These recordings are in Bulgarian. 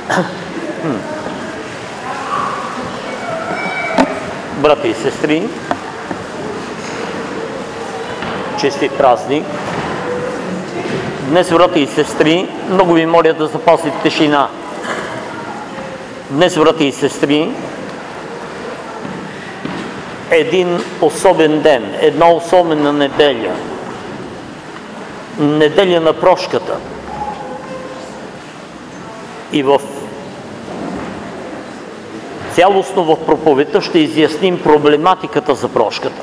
Брати и сестри, честит празник! Днес, брати и сестри, много ви моля да запазите тишина. Днес, брати и сестри, един особен ден, една особена неделя. Неделя на прошката. И цялостно в проповедта ще изясним проблематиката за прошката.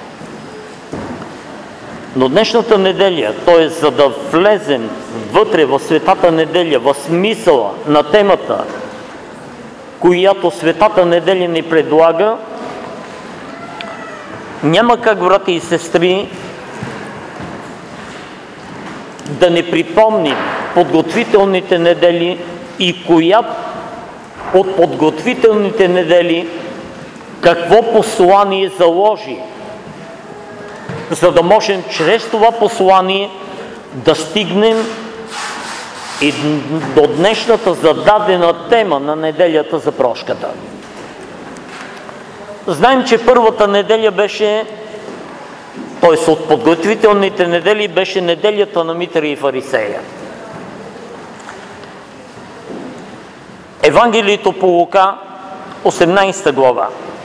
Но днешната неделя, т.е. за да влезем вътре в Светата неделя, в смисъла на темата, която Светата неделя ни предлага, няма как, брати и сестри, да не припомним подготвителните недели и коя от подготвителните недели какво послание заложи, за да можем чрез това послание да стигнем и до днешната зададена тема на неделята за прошката. Знаем, че първата неделя беше, т.е. от подготвителните недели беше неделята на Митъра и Фарисея. Евангелието по Лука, 18 глава.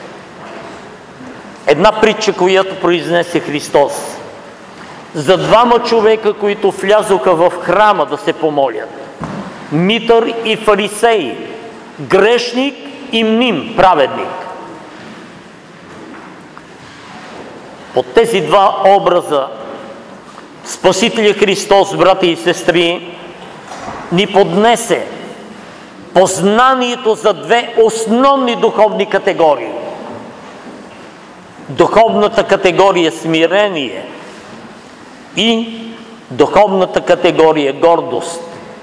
Една притча, която произнесе Христос. За двама човека, които влязоха в храма да се помолят. Митър и Фарисей, грешник и мним, праведник. Под тези два образа Спасителя Христос, брати и сестри, ни поднесе познанието за две основни духовни категории. Духовната категория смирение и духовната категория гордост.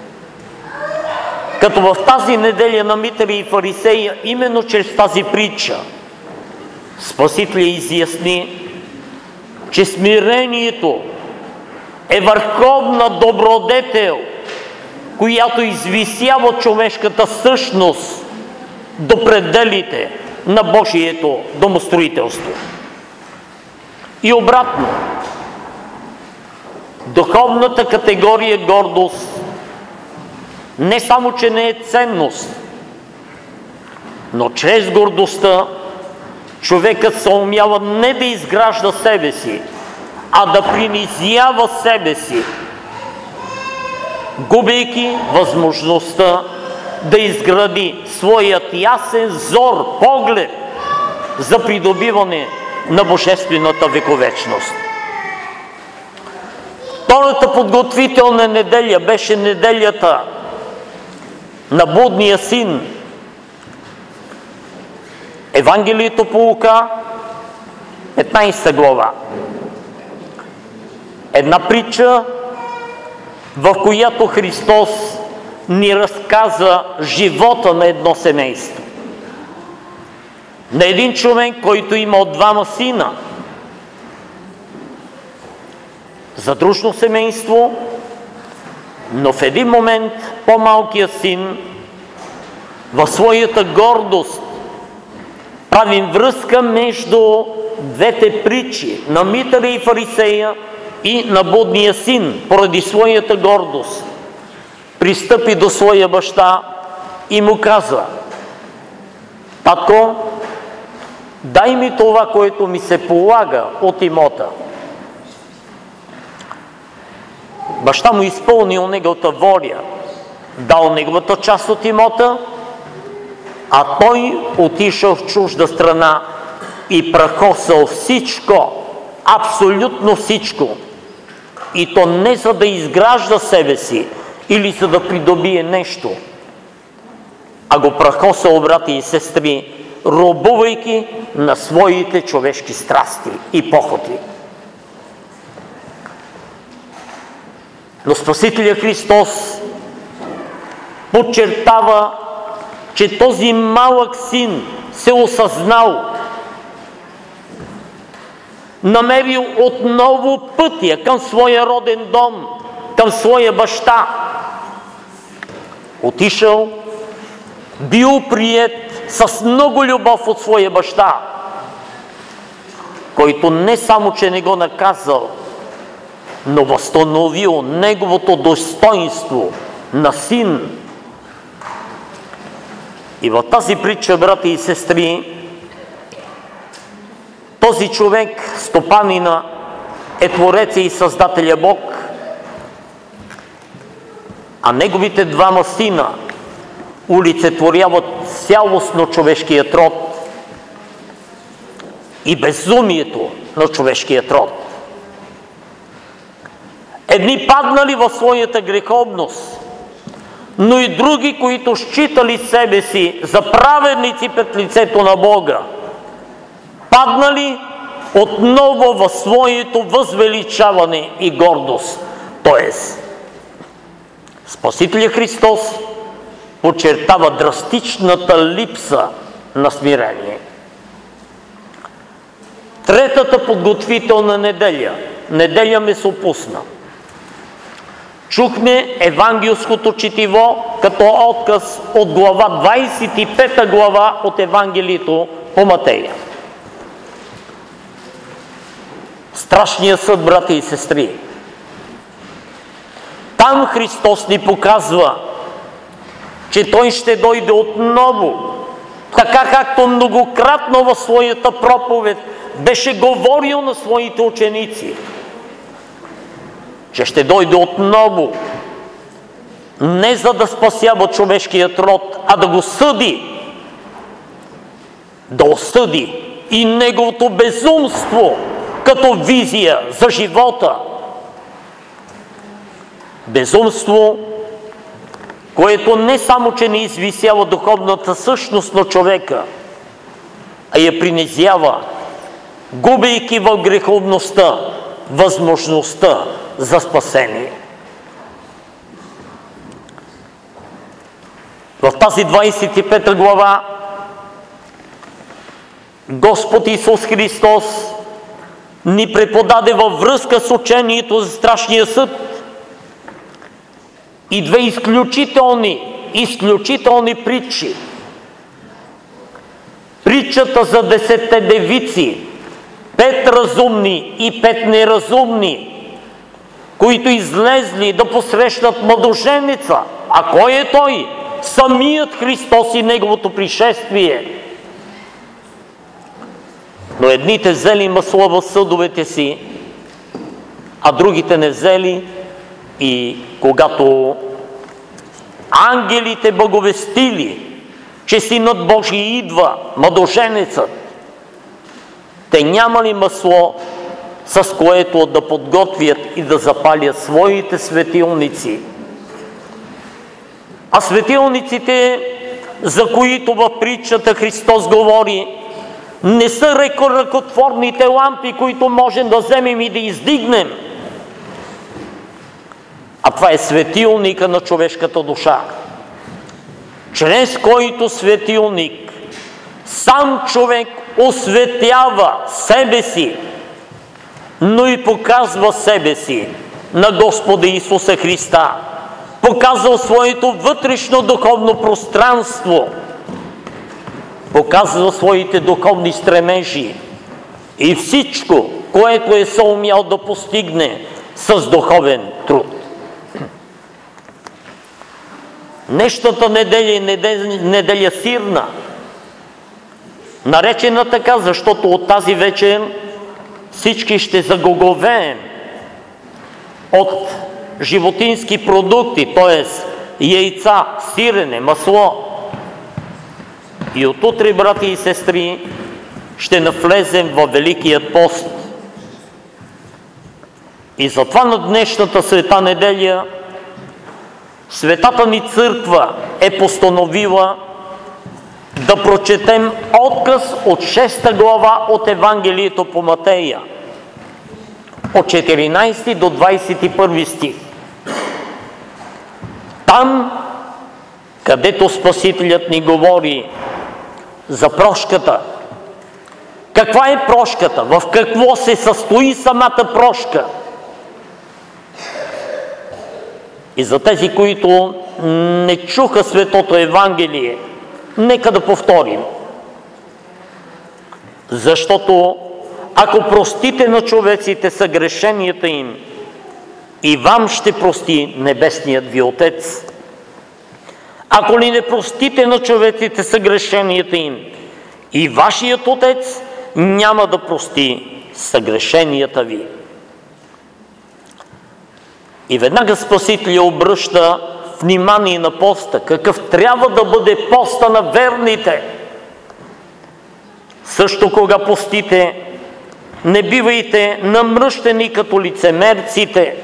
Като в тази неделя на Митъра и Фарисея, именно чрез тази притча, Спасителя изясни, че смирението е върховна добродетел, която извисява човешката същност до пределите на Божието домостроителство. И обратно, духовната категория гордост не само, че не е ценност, но чрез гордостта човекът се умява не да изгражда себе си, а да принизява себе си, губейки възможността да изгради своят ясен зор, поглед за придобиване на божествената вековечност. Втората подготвителна неделя беше неделята на блудния син. Евангелието по Лука, 15 глава. Една притча, в която Христос ни разказа живота на едно семейство. На един човек, който имал двама сина. Задружно семейство, но в един момент по-малкият син в своята гордост правим връзка между двете притчи на Митъра и Фарисея и на блудния син. Поради своята гордост пристъпи до своя баща и му каза: татко, дай ми това, което ми се полага от имота. Баща му изпълнил неговата воля, дал неговата част от имота, а той отишъл в чужда страна и прахосал всичко, абсолютно всичко. И то не за да изгражда себе си или за да придобие нещо, а го прахосал, брати и сестри, робувайки на своите човешки страсти и похоти. Но Спасителя Христос подчертава, че този малък син се осъзнал, намерил отново пътя към своя роден дом, към своя баща. Отишъл бил приет с много любов от своя баща, който не само, че не го наказал, но възстановил неговото достоинство на син. И в тази притча, брати и сестри, този човек, стопанина, е Твореца и Създателя Бог, а неговите двама сина олицетворяват цялостно човешкият род и безумието на човешкият род. Едни паднали в своята греховност, но и други, които считали себе си за праведници пред лицето на Бога, паднали отново в своето възвеличаване и гордост. Тоест, Спасителя Христос подчертава драстичната липса на смирение. Третата подготвителна неделя месопусна. Чухме евангелското четиво като отказ от глава 25 глава от Евангелието по Матея. Страшният съд, брати и сестри. Там Христос ни показва, че Той ще дойде отново, така както многократно в своята проповед беше говорил на своите ученици, че ще дойде отново, не за да спасява човешкият род, а да го съди, да осъди и неговото безумство като визия за живота. Безумство, което не само, че не извисява духовната същност на човека, а я принизява, губейки в греховността възможността за спасение. В тази 25 глава Господ Исус Христос ни преподаде във връзка с учението за страшния съд и две изключителни притчи. Притчата за 10 девици, 5 разумни и 5 неразумни, които излезли да посрещнат младоженеца. А кой е той? Самият Христос и неговото пришествие. Но едните взели масло в съдовете си, а другите не взели, и когато ангелите благовестили, че Синът Божий идва, младоженецът, те нямали масло, с което да подготвят и да запалят своите светилници. А светилниците, за които в притчата Христос говори, не са ръкотворните лампи, които можем да вземем и да издигнем, а това е светилника на човешката душа, чрез който светилник сам човек осветява себе си, но и показва себе си на Господа Исуса Христа, показва своето вътрешно духовно пространство, показва своите духовни стремежи и всичко, което е съумял да постигне с духовен труд. Днешната неделя е неделя сирна, наречена така, защото от тази вечер всички ще загоговеем от животински продукти, т.е. яйца, сирене, масло. И отутре, брати и сестри, ще навлезем във Великият пост. И затова на днешната света неделя Светата ни църква е постановила да прочетем отказ от 6 глава от Евангелието по Матея, от 14 до 21 стих. Там, където Спасителят ни говори за прошката. Каква е прошката? В какво се състои самата прошка? И за тези, които не чуха Светото Евангелие, нека да повторим. Защото ако простите на човеците съгрешенията им, и вам ще прости Небесният ви Отец. Ако ли не простите на човеците съгрешенията им, и вашият Отец няма да прости съгрешенията ви. И веднага Спасителя обръща внимание на поста. Какъв трябва да бъде поста на верните? Също кога постите, не бивайте намръщени като лицемерците,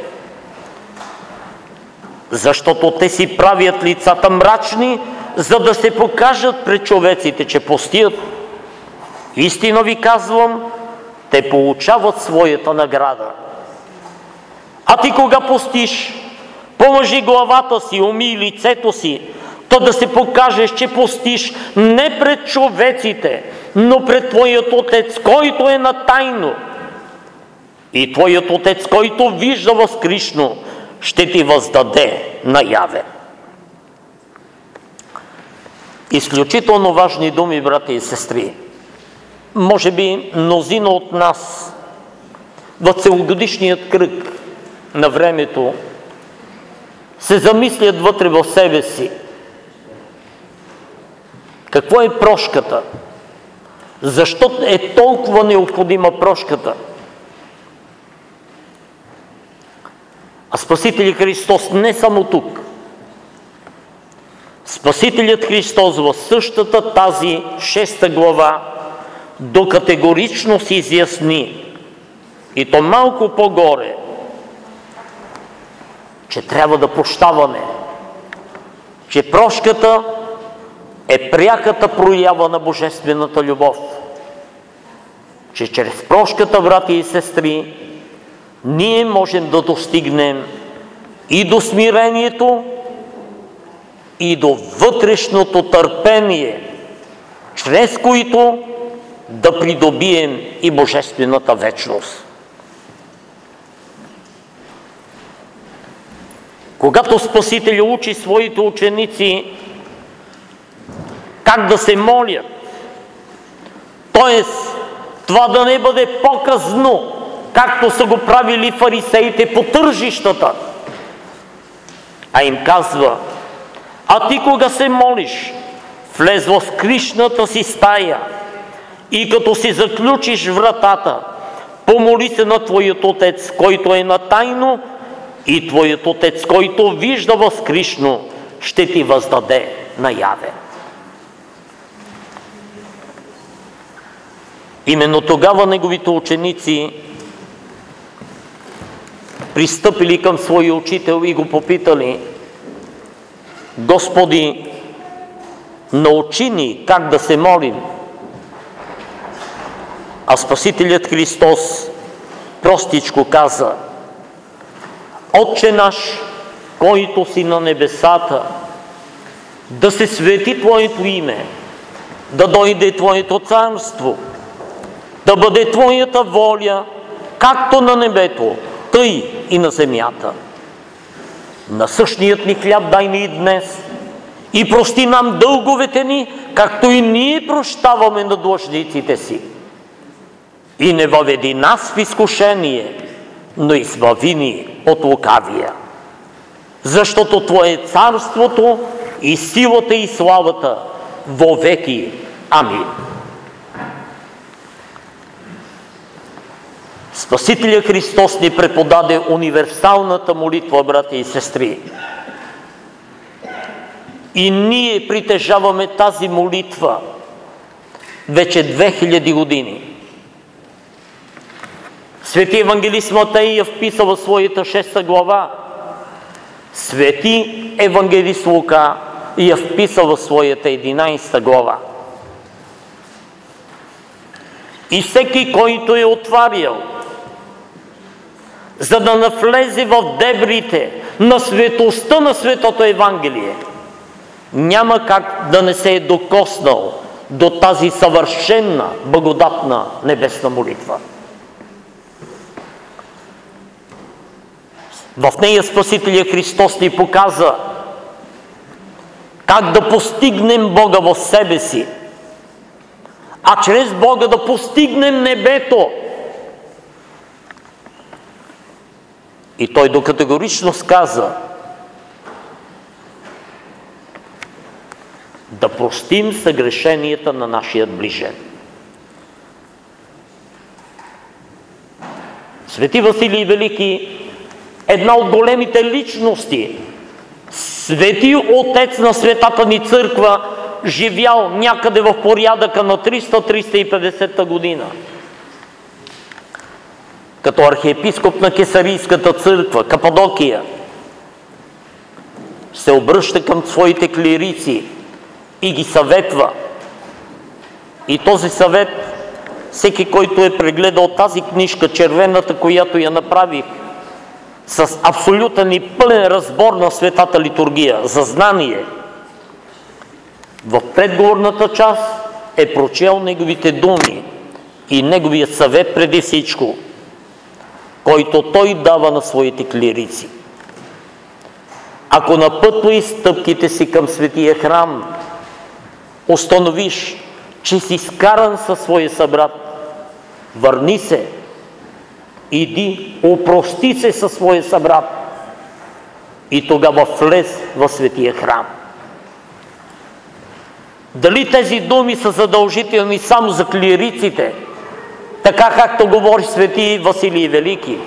защото те си правят лицата мрачни, за да се покажат пред човеците, че постият. Истина ви казвам, те получават своята награда. А ти кога постиш, помажи главата си, умий лицето си, то да се покажеш, че постиш не пред човеците, но пред Твоят Отец, който е на тайно. И Твоят Отец, който вижда възкришно, ще ти въздаде наяве. Изключително важни думи, брати и сестри. Може би мнозина от нас в целогодишният кръг на времето се замислят вътре в себе си. Какво е прошката? Защо е толкова необходима прошката? А Спасителят Христос не само тук. Спасителят Христос в същата тази 6 глава докатегорично се изясни, и то малко по-горе, че трябва да прощаваме, че прошката е пряката проява на божествената любов, че чрез прошката, брати и сестри, ние можем да достигнем и до смирението, и до вътрешното търпение, чрез които да придобием и божествената вечност. Когато Спасителя учи своите ученици как да се молят, т.е. това да не бъде показно, както са го правили фарисеите по тържищата, а им казва: а ти кога се молиш, влез в скришната си стая и като си заключиш вратата, помоли се на Твоят Отец, който е на тайно, и Твоят Отец, който вижда в скришно, ще ти въздаде наяве. Именно тогава неговите ученици пристъпили към своя учител и го попитали: Господи, научи ни как да се молим. А Спасителят Христос простичко каза: Отче наш, който си на небесата, да се свети Твоето име, да дойде Твоето царство, да бъде Твоята воля, както на небето, тъй и на земята. Насъщният ни хляб дай ни и днес, и прости нам дълговете ни, както и ние прощаваме на длъжниците си. И не въведи нас в изкушение, но избави ни от лукавия. Защото Твое е царството и силата и славата вовеки. Амин. Спасителят Христос ни преподаде универсалната молитва, брати и сестри. И ние притежаваме тази молитва вече 2000 години. Свети евангелист Матей я вписа в своята 6 глава. Свети евангелист Лука я вписа в своята 11 глава. И всеки, който е отварял, за да навлезе в дебрите на светостта на Светото Евангелие, няма как да не се е докоснал до тази съвършена, благодатна небесна молитва. В нея Спасителят Христос ни показа как да постигнем Бога в себе си, а чрез Бога да постигнем небето. И той докатегорично сказа да простим съгрешенията на нашия ближен. Свети Василий Велики, една от големите личности, свети отец на Светата ни църква, живял някъде в порядъка на 300-350 година. Като архиепископ на Кесарийската църква, Кападокия, се обръща към своите клирици и ги съветва. И този съвет, всеки, който е прегледал тази книжка, червената, която я направих, с абсолютен и пълен разбор на Светата литургия, за знание, в предговорната част е прочел неговите думи и неговия съвет преди всичко, който той дава на своите клирици. Ако напътвай стъпките си към светия храм, установиш, че си скаран със своя събрат, върни се, иди, опрости се със своя събрат и тогава влез в светия храм. Дали тези думи са задължителни само за клириците, така както говори свети Василий Велики?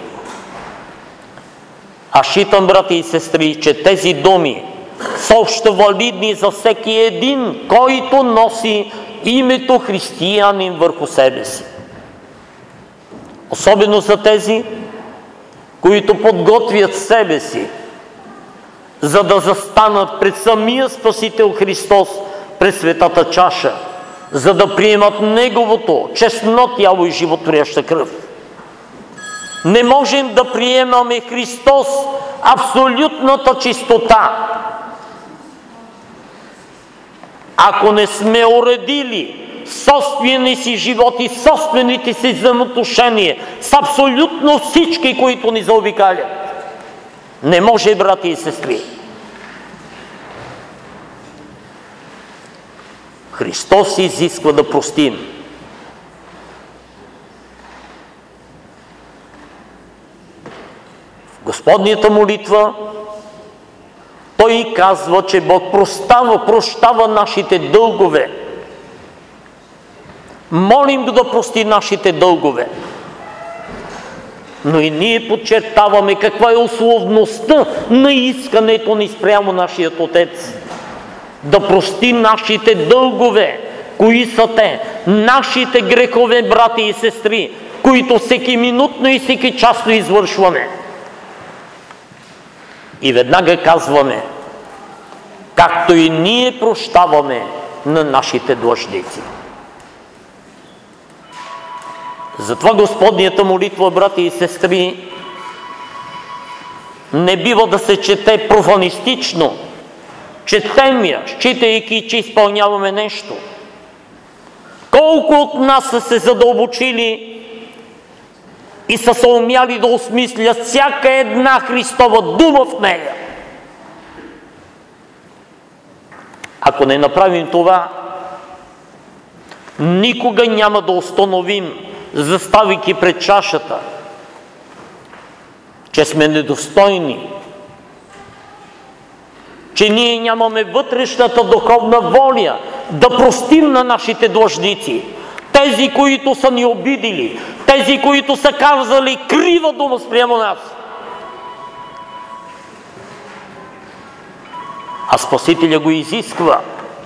Аз считам, брати и сестри, че тези думи са общо валидни за всеки един, който носи името християнин върху себе си. Особено за тези, които подготвят себе си, за да застанат пред самия Спасител Христос пред светата чаша, за да приемат Неговото честно тяло и животворяща кръв. Не можем да приемаме Христос абсолютната чистота, ако не сме уредили собствения си живот и собствените си взаимоотношения с абсолютно всички, които ни заобикалят. Не може, брати и сестри. Христос изисква да простим. В Господнята молитва Той казва, че Бог прощава нашите дългове. Молим го да прости нашите дългове. Но и ние подчертаваме каква е условността на искането ни спрямо нашият Отец. Да прости нашите дългове. Кои са те? Нашите грехове, брати и сестри, които всеки минутно и всеки часно извършваме. И веднага казваме, както и ние прощаваме на нашите длъжници. Затова Господнята молитва, брати и сестри, не бива да се чете профанистично, четем я, считайки, че изпълняваме нещо. Колко от нас са се задълбочили и са се умяли да осмислят всяка една Христова дума в нея. Ако не направим това, никога няма да установим, заставайки пред чашата, че сме недостойни, че ние нямаме вътрешната духовна воля да простим на нашите длъжници, тези, които са ни обидили, тези, които са казали крива дума спрямо нас. А Спасителя го изисква,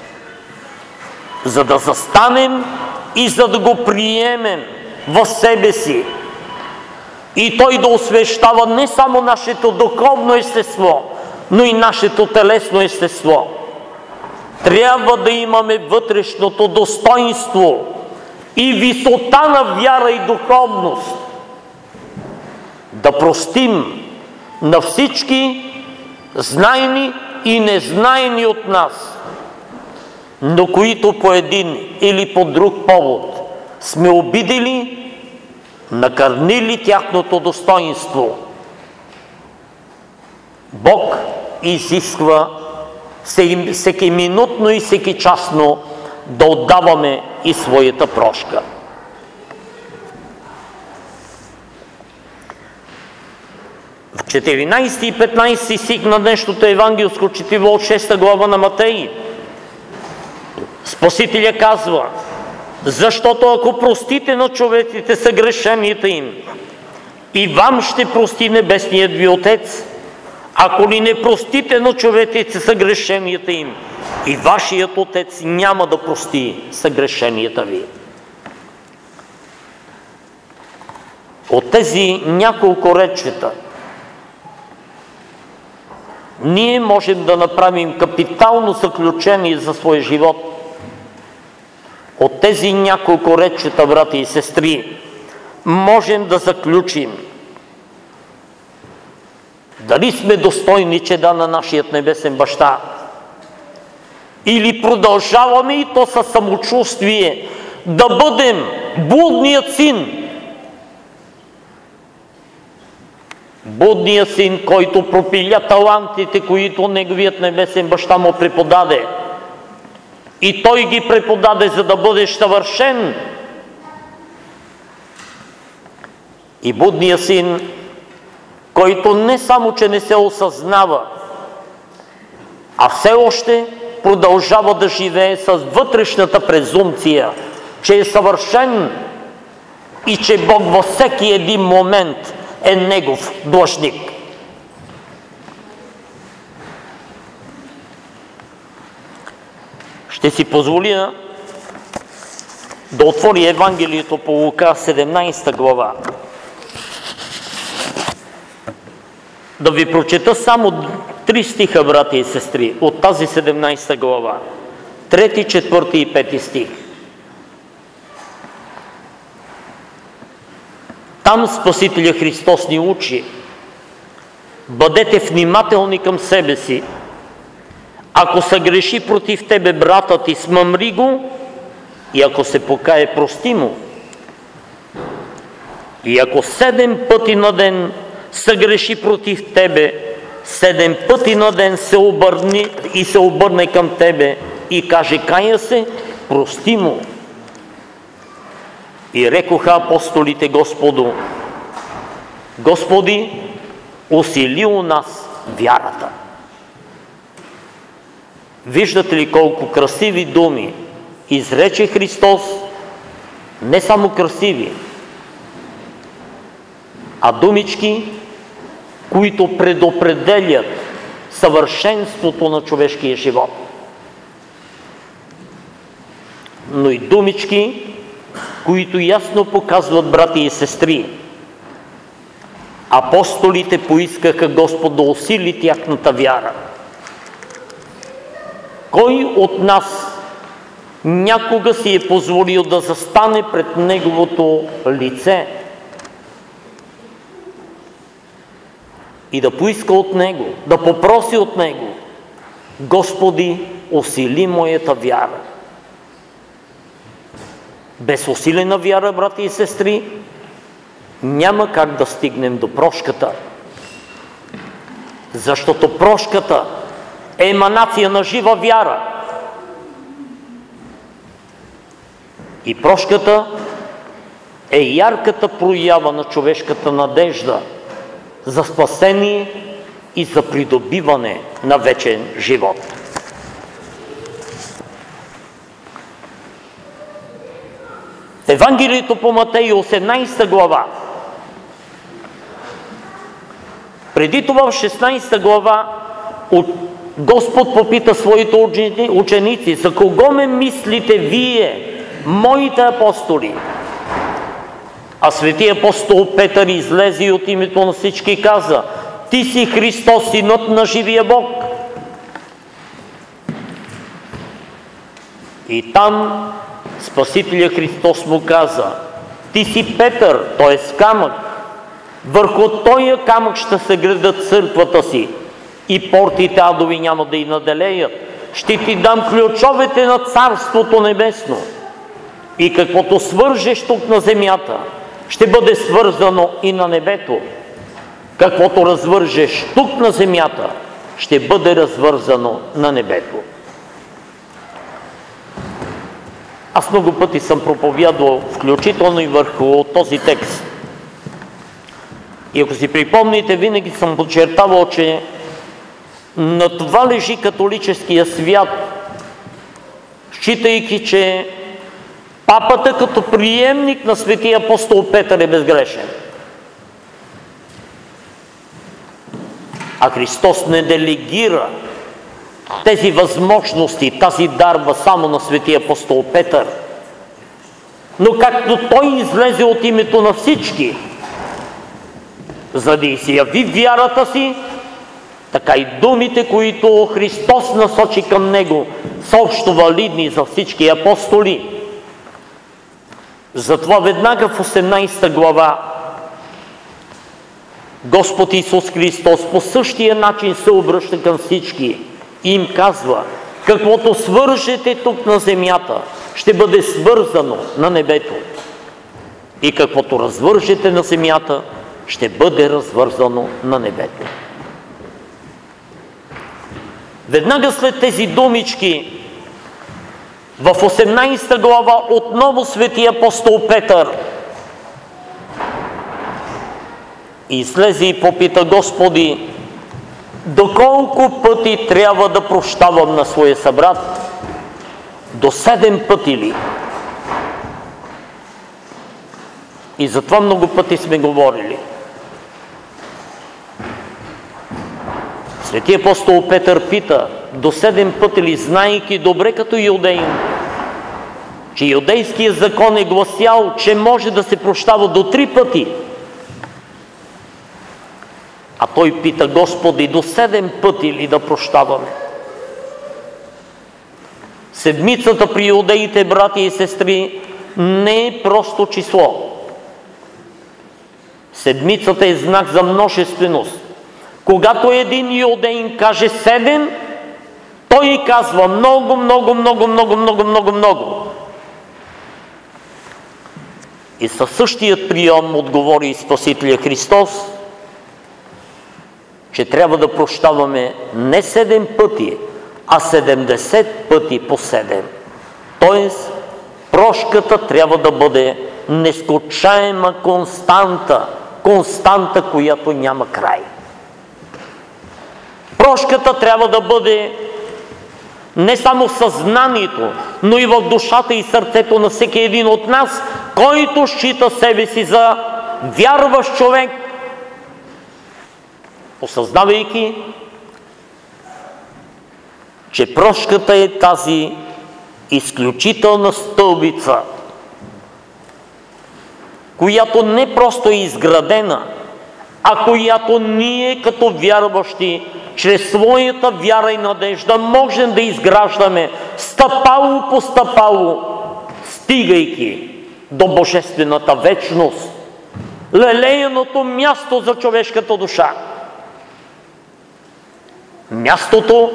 за да застанем и за да го приемем в себе си. И Той да освещава не само нашето духовно естество, но и нашето телесно естество. Трябва да имаме вътрешното достоинство и висота на вяра и духовност. Да простим на всички знайни и незнайни от нас, но които по един или по друг повод сме обидели, накърнили тяхното достоинство. Бог изисква всеки минутно и всеки часно да отдаваме и своята прошка. В 14 и 15 стих на днешното евангелско четиво от 6 глава на Матей Спасителя казва: защото ако простите на човеците съгрешенията им, и вам ще прости небесният ви Отец. Ако ли не простите на човеците съгрешенията им, и вашият Отец няма да прости съгрешенията ви. От тези няколко речета ние можем да направим капитално заключение за своя живот. От тези няколко речета, брати и сестри, можем да заключим дали сме достойни чеда на нашият небесен баща, или продължаваме и то със самочувствие да бъдем блудният син. Блудният син, който пропиля талантите, които неговият небесен баща му преподаде. И той ги преподаде, за да бъдеш съвършен. И блудният син, който не само, че не се осъзнава, а все още продължава да живее с вътрешната презумпция, че е съвършен и че Бог във всеки един момент е негов длъжник. Ще си позволя да отвори Евангелието по Лука, 17 глава. Да ви прочета само 3 стиха, брати и сестри, от тази 17 глава. 3, 4 и 5 стих. Там Спасителя Христос ни учи: бъдете внимателни към себе си. Ако съгреши против тебе братът ти, смъмри го, и ако се покае, прости му. И ако 7 пъти на ден съгреши против тебе, 7 пъти на ден се обърне към тебе и каже: кая се, прости му. И рекоха апостолите Господу: Господи, усили у нас вярата. Виждате ли колко красиви думи изрече Христос? Не само красиви, а думички, които предопределят съвършенството на човешкия живот. Но и думички, които ясно показват, брати и сестри, апостолите поискаха Господ да усили тяхната вяра. Кой от нас някога си е позволил да застане пред Неговото лице и да поиска от Него, да попроси от Него: Господи, усили моята вяра? Без усилена вяра, брати и сестри, няма как да стигнем до прошката. Защото прошката е еманация на жива вяра. И прошката е ярката проява на човешката надежда за спасение и за придобиване на вечен живот. Евангелието по Матей, 18 глава. Преди това в 16 глава Господ попита своите ученици: за кого ме мислите вие, моите апостоли? А свети апостол Петър излезе и от името на всички каза: ти си Христос, Синът на живия Бог. И там Спасителя Христос му каза: ти си Петър, т.е. камък. Върху този камък ще се градят църквата си и портите адови няма да й наделеят. Ще ти дам ключовете на Царството Небесно. И каквото свържеш тук на земята, ще бъде свързано и на небето. Каквото развържеш тук на земята, ще бъде развързано на небето. Аз много пъти съм проповядвал, включително и върху този текст. И ако си припомните, винаги съм подчертавал, че на това лежи католическия свят, считайки, че папата като приемник на светия апостол Петър е безгрешен. А Христос не делегира тези възможности, тази дарба само на светия апостол Петър. Но както той излезе от името на всички, за да изяви вярата си, така и думите, които Христос насочи към него, са общо валидни за всички апостоли. Затова веднага в 18 глава Господ Исус Христос по същия начин се обръща към всички и им казва: каквото свържете тук на земята, ще бъде свързано на небето. И каквото развържете на земята, ще бъде развързано на небето. Веднага след тези думички, в 18 глава отново свети апостол Петър излезе и попита: Господи, доколко пъти трябва да прощавам на своя събрат? До 7 пъти ли? И затова много пъти сме говорили. Свети апостол Петър пита: до 7 пъти ли, знаейки добре като юдеин, че юдейският закон е гласял, че може да се прощава до 3 пъти. А той пита: Господи, до 7 пъти ли да прощаваме? Седмицата при юдеите, брати и сестри, не е просто число. Седмицата е знак за множественост. Когато един юдеин каже 7, той казва много, много, много, много, много, много, много. И със същият прием отговори и Спасителя Христос, че трябва да прощаваме не 7 пъти, а 70 пъти по 7. Тоест, прошката трябва да бъде нескончаема константа, която няма край. Прошката трябва да бъде не само в съзнанието, но и в душата и сърцето на всеки един от нас, който счита себе си за вярващ човек, осъзнавайки, че прошката е тази изключителна стълбица, която не просто е изградена, а която ние като вярващи чрез своята вяра и надежда можем да изграждаме стъпало по стъпало, стигайки до божествената вечност, лелеяното място за човешката душа. Мястото,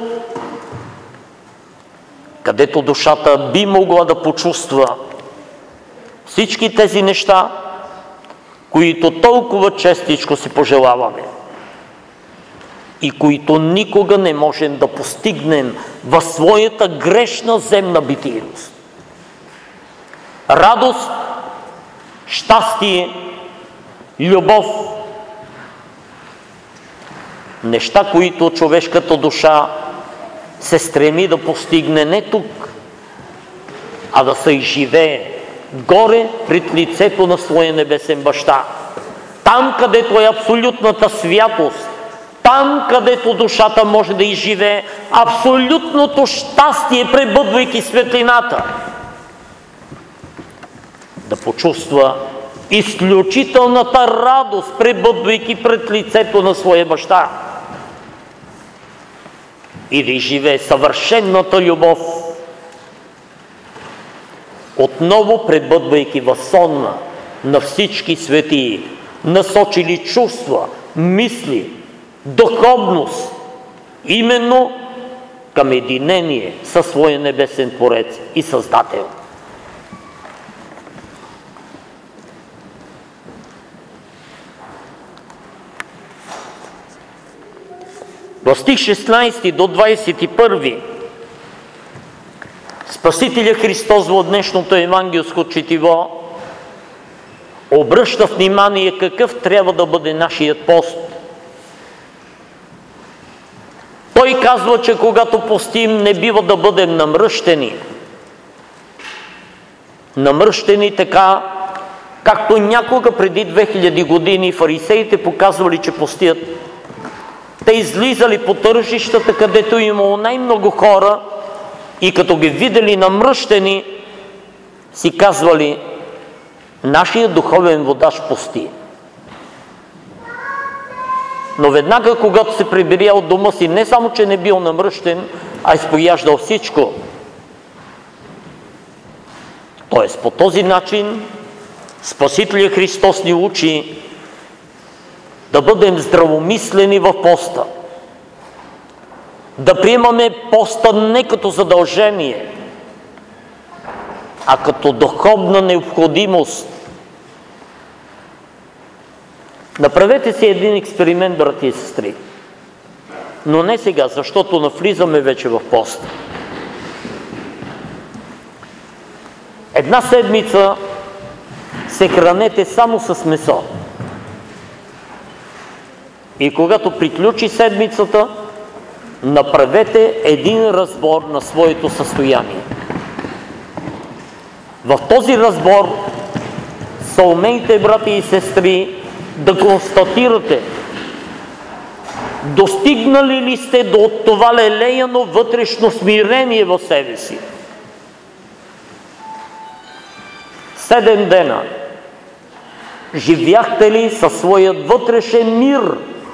където душата би могла да почувства всички тези неща, които толкова честичко си пожелаваме и които никога не можем да постигнем в своята грешна земна битийност. Радост, щастие, любов, неща, които човешката душа се стреми да постигне не тук, а да се изживее горе пред лицето на своя небесен баща. Там, където е абсолютната святост, там, където душата може да изживее абсолютното щастие, пребъдвайки светлината. Да почувства изключителната радост, пребъдвайки пред лицето на своя баща. И да изживее съвършенната любов, отново пребъдвайки в сон на всички светии, насочили чувства, мисли, духовност, именно към единение със своя небесен Творец и Създател. В стих 16 до 21 Спасителя Христос в днешното евангелско четиво обръща внимание какъв трябва да бъде нашият пост. Той казва, че когато постим, не бива да бъдем намръщени. Намръщени така, както някога преди 2000 години фарисеите показвали, че постят. Те излизали по тържищата, където имало най-много хора и като ги видели намръщени, си казвали: нашия духовен водач пости. Но веднага, когато се прибиря от дома си, не само, че не бил намръщен, а изпояждал всичко. Тоест, по този начин Спасителят Христос ни учи да бъдем здравомислени в поста. Да приемаме поста не като задължение, а като духовна необходимост. Направете си един експеримент, брати и сестри. Но не сега, защото навлизаме вече в поста. Една седмица се хранете само с месо. И когато приключи седмицата, направете един разбор на своето състояние. В този разбор съумейте, брати и сестри, да констатирате достигнали ли сте до това лелеяно вътрешно смирение в себе си. 7 дена живяхте ли със своят вътрешен мир?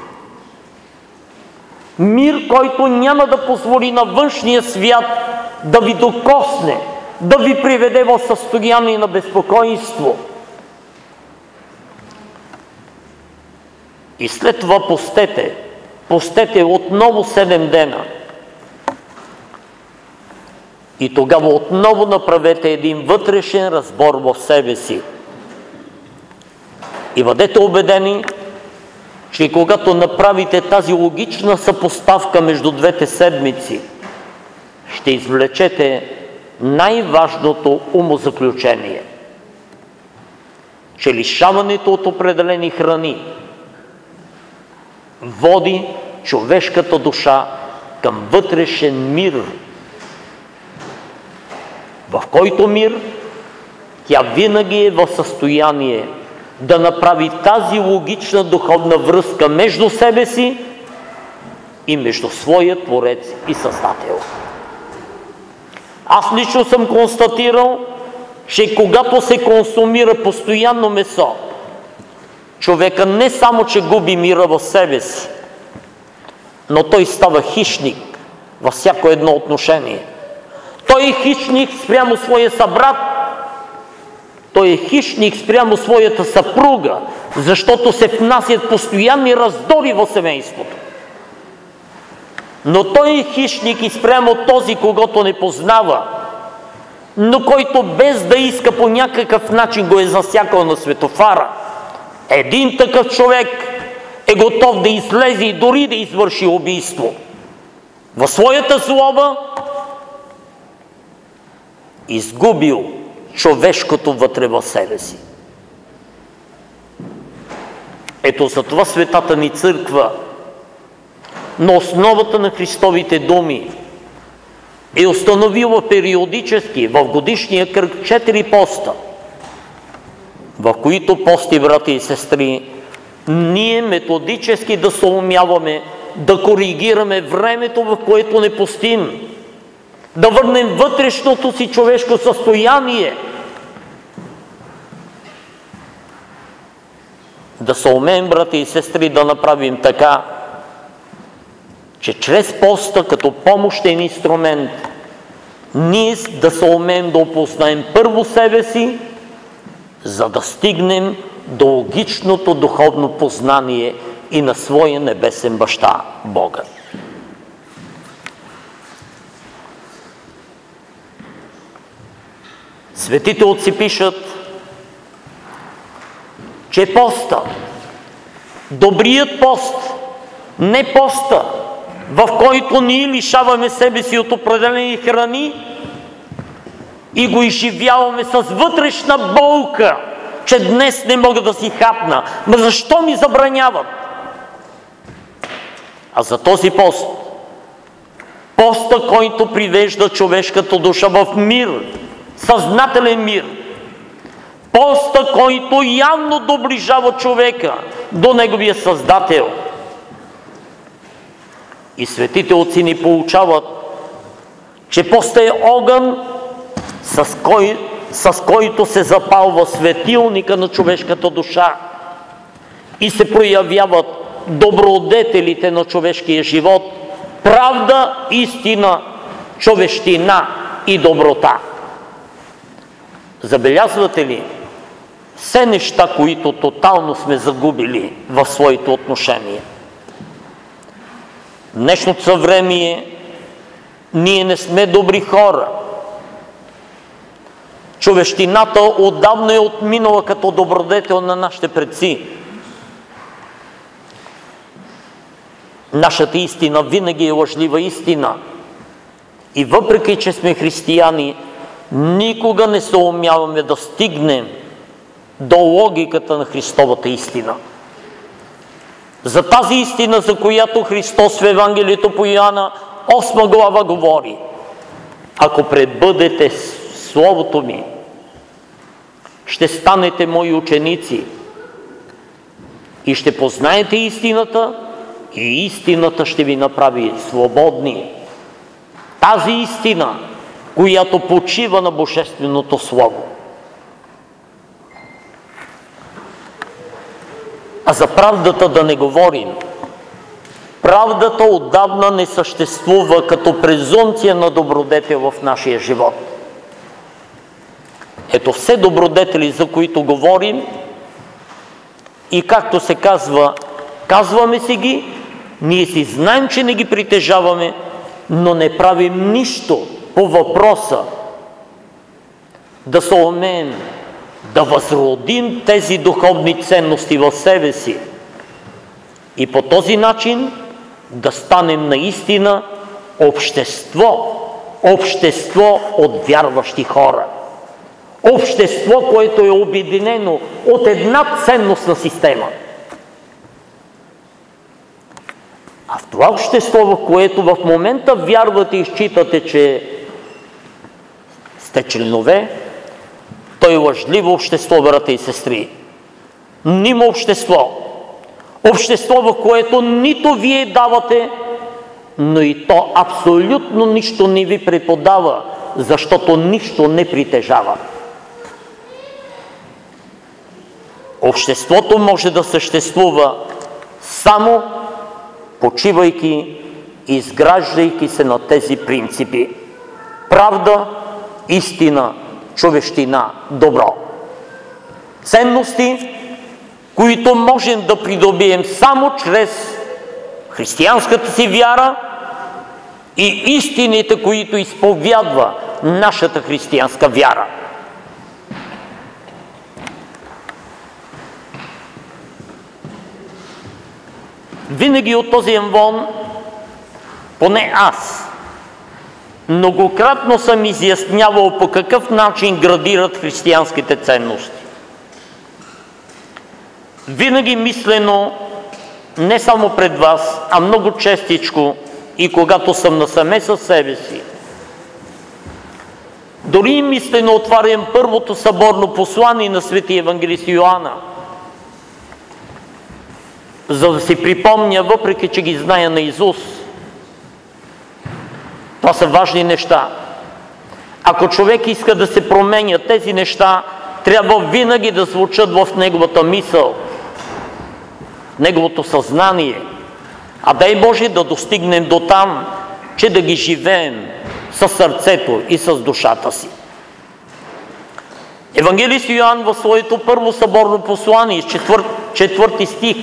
Мир, който няма да позволи на външния свят да ви докосне, да ви приведе в състояние на безпокойство. И след това постете отново 7 дена. И тогава отново направете един вътрешен разбор в себе си. И бъдете убедени, че когато направите тази логична съпоставка между двете седмици, ще извлечете най-важното умозаключение, че лишаването от определени храни води човешката душа към вътрешен мир, в който мир тя винаги е в състояние да направи тази логична духовна връзка между себе си и между своя Творец и Създател. Аз лично съм констатирал, че когато се консумира постоянно месо, човека не само, че губи мира в себе си, но той става хищник във всяко едно отношение. Той е хищник спрямо своя събрат, той е хищник спрямо своята съпруга, защото се внасят постоянни раздори в семейството. Но той е хищник и спрямо този, когото не познава, но който без да иска по някакъв начин го е засякал на светофара. Един такъв човек е готов да излезе и дори да извърши убийство. В своята злоба изгубил човешкото вътре в себе си. Ето за това Светата ни църква на основата на Христовите думи е установила периодически в годишния кръг 4 поста, в които пости, брати и сестри, ние методически да съумяваме да коригираме времето, в което не постим, да върнем вътрешното си човешко състояние, да съумеем, брати и сестри, да направим така, че чрез поста като помощен инструмент ние да съумеем да опознаем първо себе си, за да стигнем до логичното духовно познание и на своя небесен баща Бога. Светите отци пишат, че поста, добрият пост, не поста, в който ние лишаваме себе си от определени храни и го изживяваме с вътрешна болка, че днес не мога да си хапна. Но защо ми забраняват? А за този пост, поста, който привежда човешката душа в мир, съзнателен мир, поста, който явно доближава човека до неговия Създател. И светите отци ни получават, че постът е огън, с който се запалва светилника на човешката душа и се проявяват добродетелите на човешкия живот, правда, истина, човещина и доброта. Забелязвате ли все неща, които тотално сме загубили в своите отношения? В днешното съвремие ние не сме добри хора. Човещината отдавна е отминала като добродетел на нашите предци. Нашата истина винаги е лъжлива истина. И въпреки, че сме християни, никога не се умяваме да стигнем до логиката на Христовата истина. За тази истина, за която Христос в Евангелието по Йоанна 8 глава говори: ако пребъдете Словото ми, ще станете мои ученици и ще познаете истината, и истината ще ви направи свободни. Тази истина, която почива на Божественото Слово. А за правдата да не говорим. Правдата отдавна не съществува като презумпция на добродетел в нашия живот. Ето все добродетели, за които говорим, и както се казва, казваме си ги, ние си знаем, че не ги притежаваме, но не правим нищо по въпроса да се умеем да възродим тези духовни ценности в себе си и по този начин да станем наистина общество от вярващи хора. Общество, което е обединено от една ценностна система. А в това общество, в което в момента вярвате и считате, че сте членове, то е лъжливо общество, брата и сестри. Нима общество. Общество, в което нито вие давате, но и то абсолютно нищо не ви преподава, защото нищо не притежава. Обществото може да съществува само почивайки и изграждайки се на тези принципи: правда, истина, човещина, добро. Ценности, които можем да придобием само чрез християнската си вяра и истините, които изповядва нашата християнска вяра. Винаги от този амвон, поне аз, многократно съм изяснявал по какъв начин градират християнските ценности. Винаги мислено, не само пред вас, а много честичко и когато съм насаме със себе си. Дори мислено отварям първото съборно послание на светия евангелист Йоанна, за да си припомня, въпреки че ги зная наизуст. Това са важни неща. Ако човек иска да се променя, тези неща трябва винаги да звучат в неговата мисъл, в неговото съзнание. А дай Боже да достигнем до там, че да ги живеем със сърцето и с душата си. Евангелист Йоанн в своето първо съборно послание, 4 стих,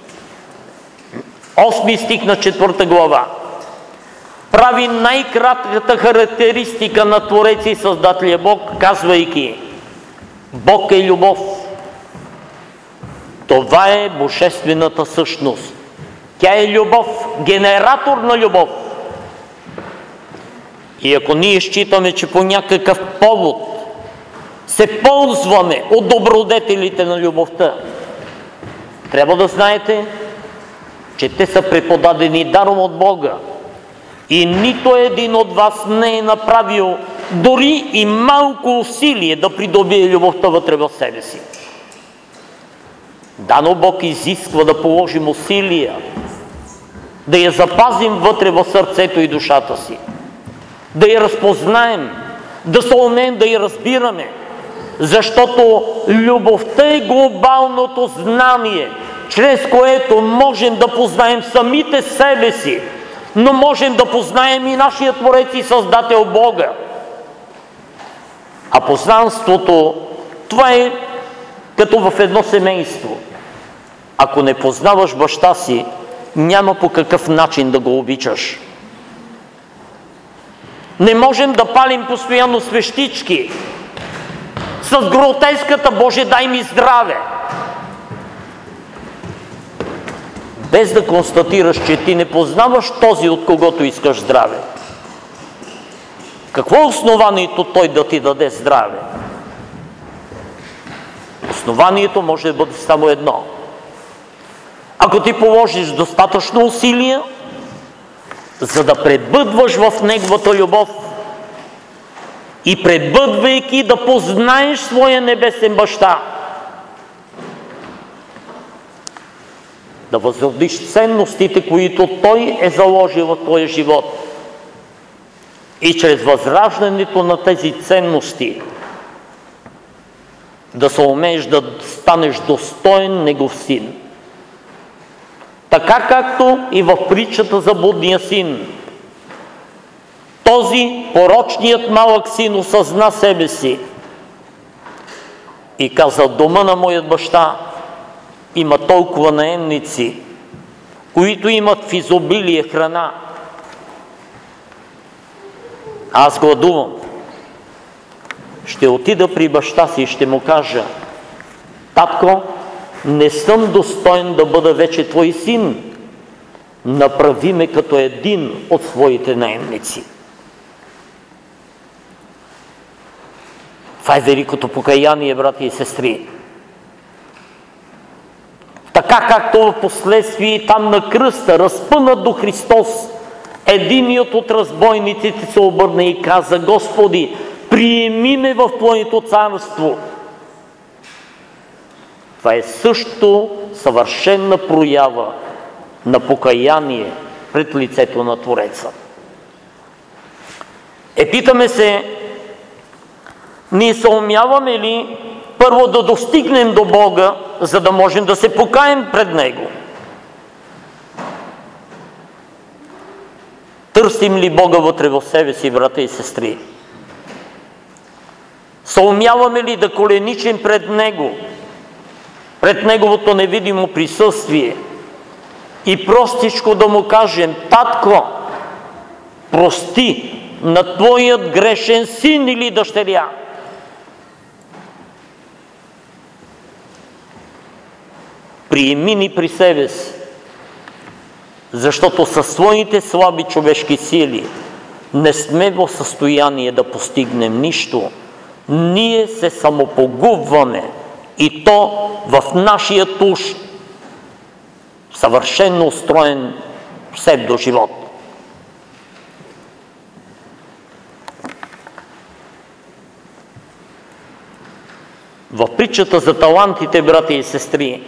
8 стих на 4 глава, прави най-кратката характеристика на Твореца и Създателя Бог, казвайки: Бог е любов. Това е божествената същност. Тя е любов, генератор на любов. И ако ние считаме, че по някакъв повод се ползваме от добродетелите на любовта, трябва да знаете, че те са преподадени даром от Бога. И нито един от вас не е направил дори и малко усилие да придобие любовта вътре в себе си. Да, но Бог изисква да положим усилия, да я запазим вътре в сърцето и душата си, да я разпознаем, да се умеем да я разбираме, защото любовта е глобалното знание, чрез което можем да познаем самите себе си, но можем да познаем и нашия Творец и Създател Бога. А познанството, това е като в едно семейство. Ако не познаваш баща си, няма по какъв начин да го обичаш. Не можем да палим постоянно свещички с гротеската "Боже, дай ми здраве", без да констатираш, че ти не познаваш този, от когото искаш здраве. Какво е основанието той да ти даде здраве? Основанието може да бъде само едно. Ако ти положиш достатъчно усилия, за да пребъдваш в неговата любов и пребъдвайки да познаеш своя небесен баща, да възродиш ценностите, които той е заложил в твоя живот. И чрез възраждането на тези ценности да се умееш да станеш достоен негов син. Така както и в притчата за блудния син. Този порочният малък син осъзна себе си и каза: "Дома на моят баща има толкова наемници, които имат в изобилие храна. Аз гладувам. Ще отида при баща си и ще му кажа: татко, не съм достоен да бъда вече твой син. Направи ме като един от своите наемници." Това е великото покаяние, брати и сестри. Така както в последствие там на кръста, разпънат до Христос, единият от разбойниците се обърна и каза: "Господи, приеми ме в Твоето царство." Това е също съвършена проява на покаяние пред лицето на Твореца. Питаме се, ние се умяваме ли първо да достигнем до Бога, за да можем да се покаем пред Него? Търсим ли Бога вътре в себе си, брата и сестри? Съумяваме ли да коленичим пред Него, пред Неговото невидимо присъствие и простичко да Му кажем: "Татко, прости на Твоят грешен син или дъщеря"? Приеми ни при себе си, защото със своите слаби човешки сили не сме в състояние да постигнем нищо. Ние се самопогубваме, и то в нашия уж съвършено устроен псевдоживот. В притчата за талантите, брати и сестри,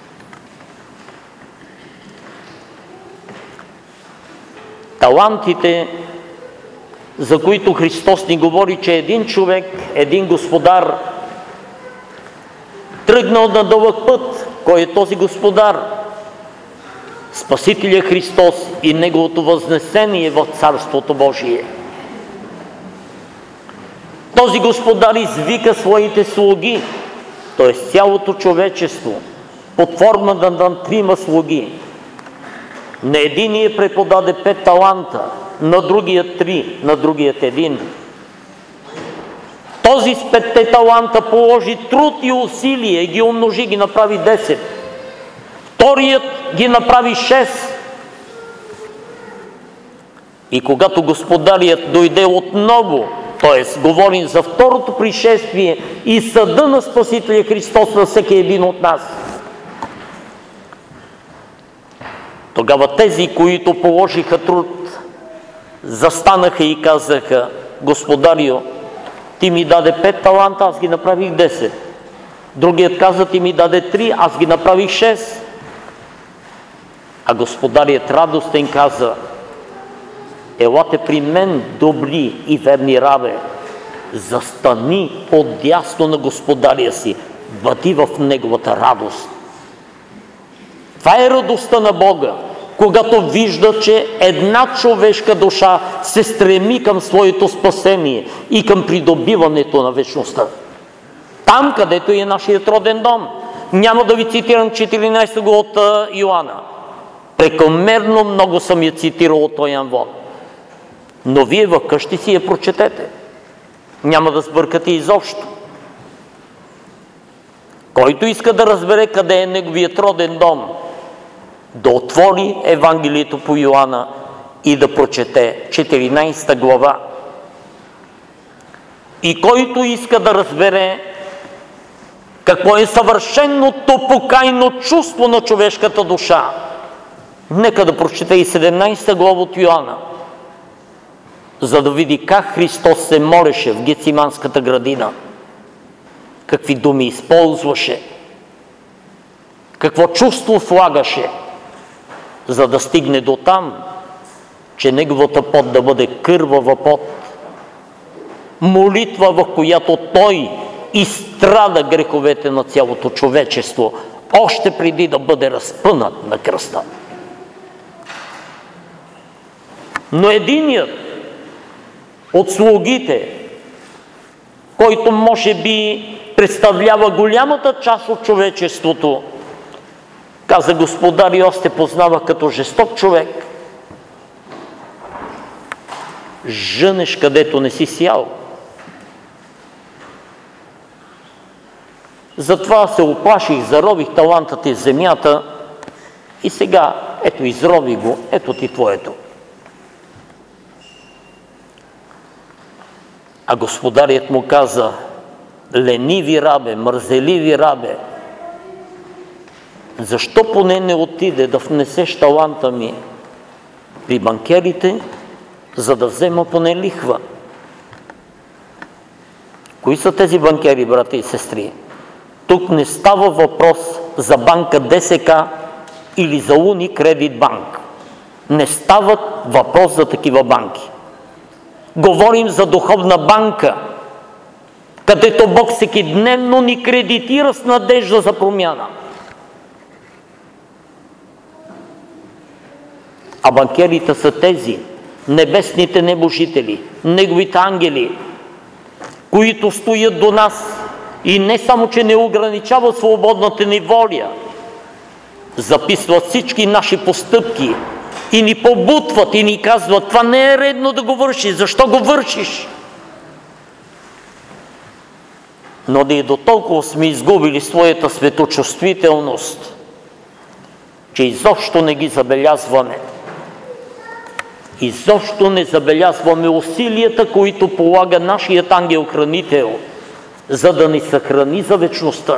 талантите, за които Христос ни говори, че един човек, един господар, тръгнал на дълъг път. Кой е този господар? Спасителя Христос и Неговото възнесение в Царството Божие. Този господар извика своите слуги, т.е. цялото човечество, под форма на 3 слуги. На единия преподаде 5 таланта, на другия 3, на другият 1. Този с 5 таланта положи труд и усилие, ги умножи, ги направи 10. Вторият ги направи 6, И когато Господарият дойде отново, т.е. говорим за второто пришествие и съда на Спасителя Христос на всеки един от нас, тогава тези, които положиха труд, застанаха и казаха: Господарио, ти ми даде 5 таланта, аз ги направих 10. Другият каза: ти ми даде 3, аз ги направих 6. А Господарият радостен каза: елате при мен, добри и верни рабе, застани отдясно на Господаря си, бъди в неговата радост. Това е радостта на Бога, когато вижда, че една човешка душа се стреми към своето спасение и към придобиването на вечността. Там, където е нашият роден дом. Няма да ви цитирам 14 глава от Йоанна. Прекомерно много съм я цитирал от този анвон. Но вие във къщи си я прочетете. Няма да сбъркате изобщо. Който иска да разбере къде е неговият роден дом, да отвори Евангелието по Йоанна и да прочете 14 глава. И който иска да разбере какво е съвършеното покайно чувство на човешката душа, нека да прочете и 17 глава от Йоанна, за да види как Христос се молеше в Гециманската градина, какви думи използваше, какво чувство влагаше, за да стигне до там, че неговата пот да бъде кървава пот. Молитва, в която той изстрада греховете на цялото човечество, още преди да бъде разпънат на кръста. Но единият от слугите, който може би представлява голямата част от човечеството, каза: Господари, аз те познавах като жесток човек. Жънеш, където не си сял. Затова се оплаших, зарових таланта ти в земята и сега, ето, изроби го, ето ти твоето. А Господарият му каза: лениви рабе, мързеливи рабе, защо поне не отиде да внесеш таланта ми при банкерите, за да взема поне лихва? Кои са тези банкери, брати и сестри? Тук не става въпрос за банка ДСК или за Уникредит банк. Не става въпрос за такива банки. Говорим за духовна банка, където Бог всекидневно ни кредитира с надежда за промяна. А банкерите са тези, небесните небожители, неговите ангели, които стоят до нас и не само, че не ограничават свободната ни воля, записват всички наши постъпки и ни побутват и ни казват: това не е редно да го вършиш, защо го вършиш? Но ние до толкова сме изгубили своята светочувствителност, че изобщо не ги забелязваме. Изобщо не забелязваме усилията, които полага нашият ангел-хранител, за да ни съхрани за вечността.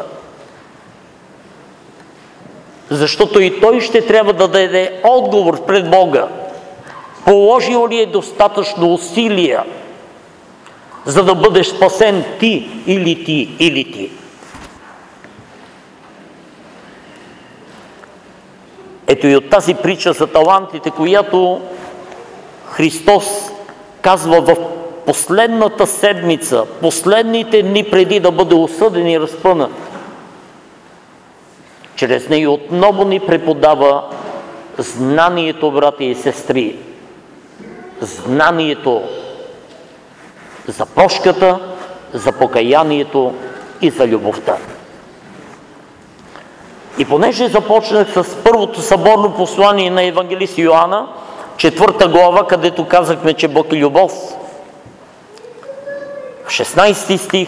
Защото и той ще трябва да даде отговор пред Бога. Положил ли е достатъчно усилия, за да бъдеш спасен ти или ти или ти? Ето и от тази притча за талантите, която Христос казва в последната седмица, последните дни преди да бъде осъден и разпънат, чрез нея отново ни преподава знанието, брати и сестри. Знанието за прошката, за покаянието и за любовта. И понеже започнах с първото съборно послание на евангелист Йоанна, 4 глава, където казахме, че Бог е любов, в 16 стих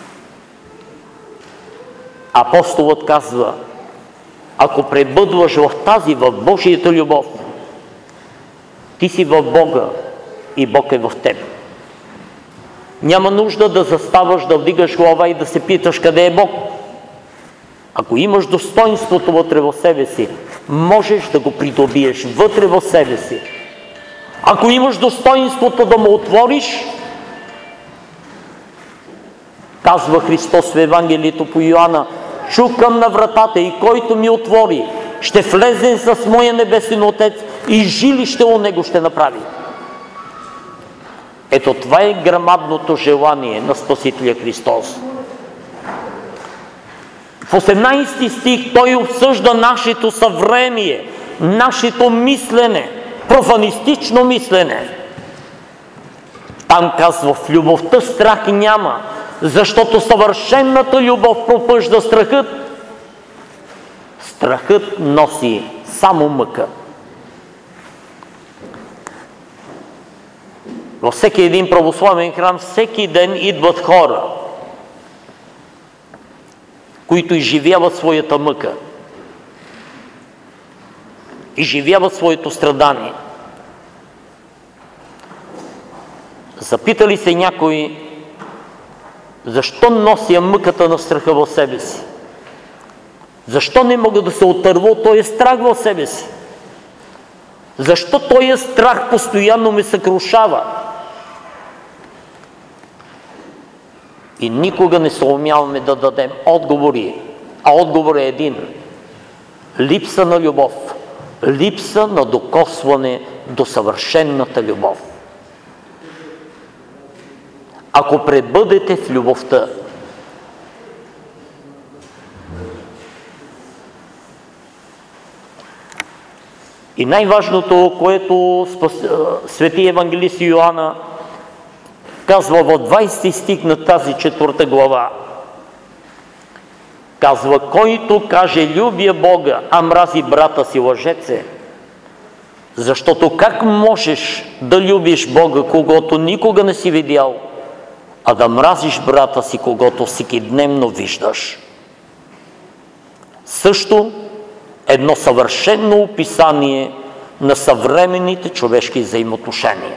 апостолът казва: ако пребъдваш в тази, в Божията любов, ти си в Бога и Бог е в теб. Няма нужда да заставаш, да вдигаш глава и да се питаш къде е Бог. Ако имаш достоинството вътре в себе си, можеш да го придобиеш вътре в себе си. Ако имаш достоинството да му отвориш, казва Христос в Евангелието по Йоанна, чукам на вратата и който ми отвори, ще влезе с моя небесен Отец и жилище у него ще направи. Ето това е грамадното желание на Спасителя Христос. В 18 стих той обсъжда нашето съвремие, нашето мислене, профанистично мислене. Там казва, в любовта страх няма, защото съвършената любов пропъжда страхът. Страхът носи само мъка. Във всеки един православен храм всеки ден идват хора, които изживяват своята мъка, изживяват своето страдание. Запитали се някой, защо нося мъката на страха в себе си? Защо не мога да се отърва от този страх в себе си? Защо този страх постоянно ме съкрушава? И никога не се умяваме да дадем отговори. А отговор е един. Липса на любов. Липса на докосване до съвършенната любов. Ако пребъдете в любовта, и най-важното, което свети евангелист Йоанна казва в 20 стих на тази 4 глава, казва, който каже любя Бога, а мрази брата си, лъжец е. Защото как можеш да любиш Бога, когото никога не си видял, а да мразиш брата си, когото всекидневно виждаш? Също едно съвършено описание на съвременните човешки взаимоотношения.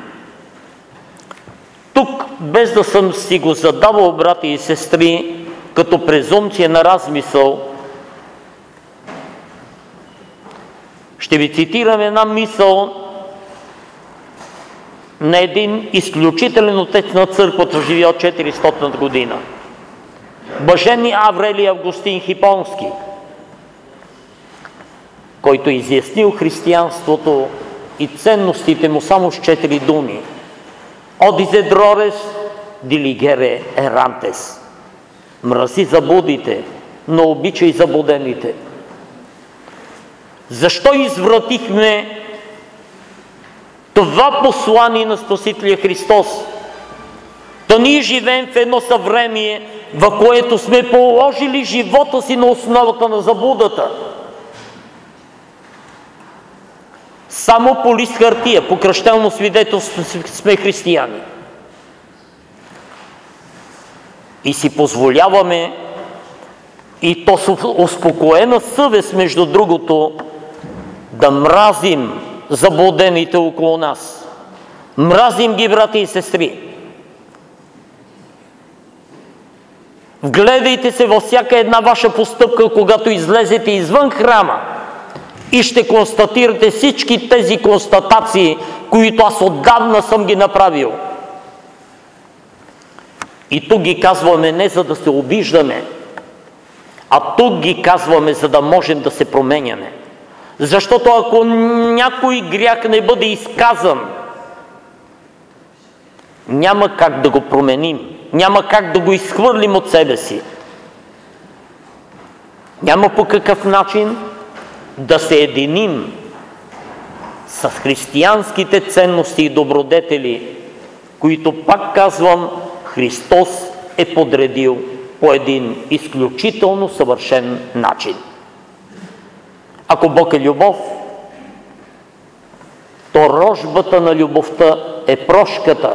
Тук, без да съм си го задавал, брати и сестри, като презумпция на размисъл, ще ви цитирам една мисъл на един изключителен отец на църквата, живял 400 година. Блажени Аврелий Августин Хипонски, който е изяснил християнството и ценностите му само с 4 думи. Одизе дрорес, дилигере ерантес. Мрази заблудите, но обичай заблудените. Защо извратихме това послание на Спасителя Христос? То ние живеем в едно съвремие, в което сме положили живота си на основата на заблудата. Само по лист хартия, по кръщелно свидетелство сме християни. И си позволяваме, и то с успокоена съвест, между другото, да мразим заблудените около нас. Мразим ги, брати и сестри. Вгледайте се във всяка една ваша постъпка, когато излезете извън храма, и ще констатирате всички тези констатации, които аз отдавна съм ги направил. И тук ги казваме не за да се обиждаме, а тук ги казваме, за да можем да се променяме. Защото ако някой грях не бъде изказан, няма как да го променим, няма как да го изхвърлим от себе си. Няма по какъв начин да се единим с християнските ценности и добродетели, които, пак казвам, Христос е подредил по един изключително съвършен начин. Ако Бог е любов, то рожбата на любовта е прошката.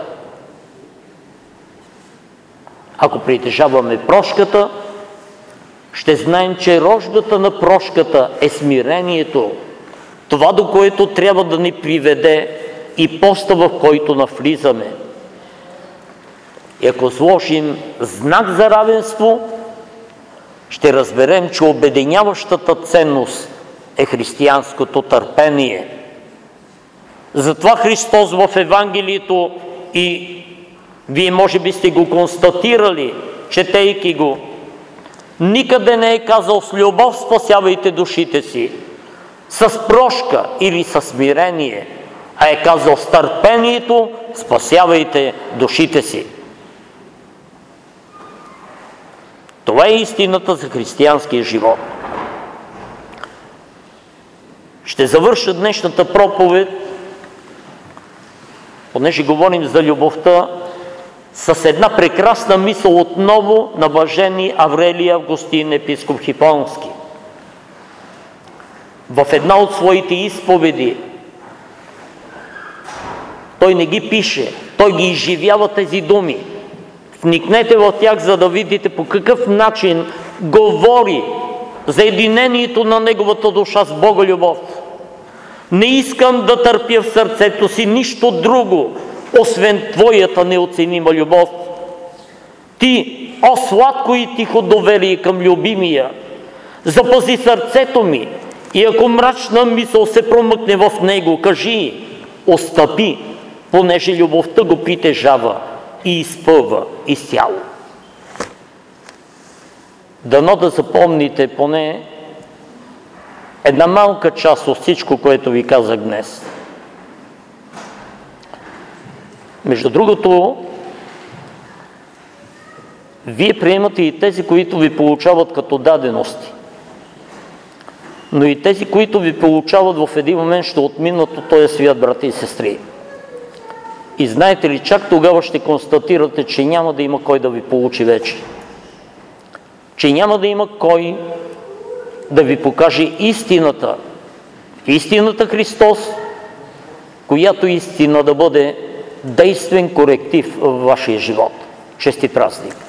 Ако притежаваме прошката, ще знаем, че рожбата на прошката е смирението. Това, до което трябва да ни приведе и поста, в който навлизаме. И ако сложим знак за равенство, ще разберем, че обединяващата ценност е християнското търпение. Затова Христос в Евангелието, и вие може би сте го констатирали, четейки го, никъде не е казал: с любов спасявайте душите си, с прошка или с смирение, а е казал: с търпението спасявайте душите си. Това е истината за християнския живот. Ще завърша днешната проповед, понеже говорим за любовта, с една прекрасна мисъл отново на блажени Аврелий Августин, епископ Хипонски. В една от своите изповеди, той не ги пише, той ги изживява тези думи. Вникнете в тях, за да видите по какъв начин говори за единението на неговата душа с Бога любов. Не искам да търпя в сърцето си нищо друго, освен Твоята неоценима любов. Ти, о сладко и тихо доверие към любимия, запази сърцето ми, и ако мрачна мисъл се промъкне в него, кажи: отстъпи, понеже любовта го притежава и изпълва изцяло. Дано да запомните поне една малка част от всичко, което ви казах днес. Между другото, вие приемате и тези, които ви получават като дадености. Но и тези, които ви получават, в един момент ще отминат от този свят, брати и сестри. И знаете ли, чак тогава ще констатирате, че няма да има кой да ви получи вече. Че няма да има кой да ви покаже истината. Истината Христос, която истина да бъде действен коректив в вашия живот. Честит празник!